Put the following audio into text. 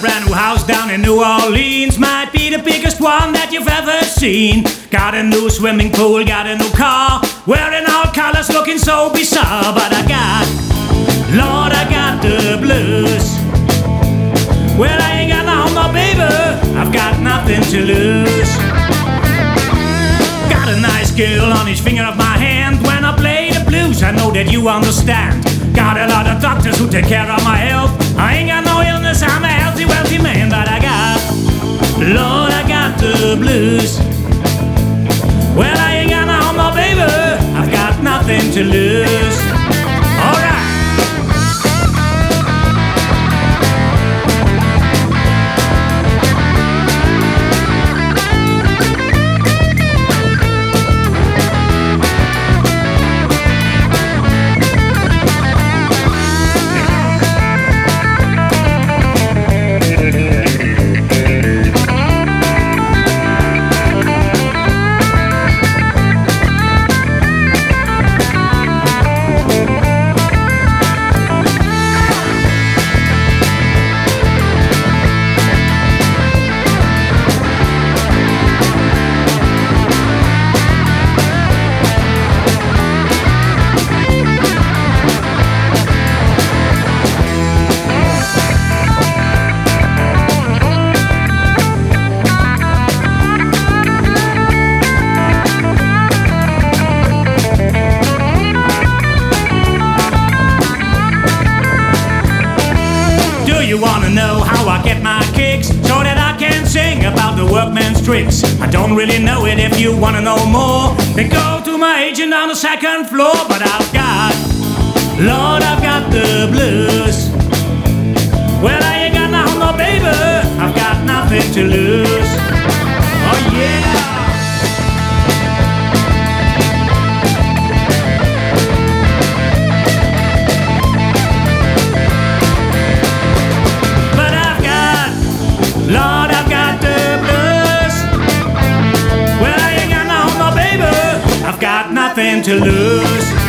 brand new house down in New Orleans, might be the biggest one that you've ever seen. Got a new swimming pool, got a new car, wearing all colors, looking so bizarre. But I got, Lord, I got the blues. Well, I ain't got no more, baby, I've got nothing to lose. Got a nice girl on each finger of my hand. When I play the blues, I know that you understand. Got a lot of doctors who take care of my health. I ain't got no illness, I'm a healthy, wealthy man. But I got, Lord, I got the blues. Well, I ain't got no more, baby, I've got nothing to lose. Alright. You wanna know how I get my kicks, so that I can sing about the workman's tricks? I don't really know it. If you wanna know more, then go to my agent on the second floor. But I've got, Lord, I've got the blues. Well, I ain't got no more, baby, I've got nothing to lose. Oh yeah. Lord, I've got the blues. Well, I ain't got no more, baby, I've got nothing to lose.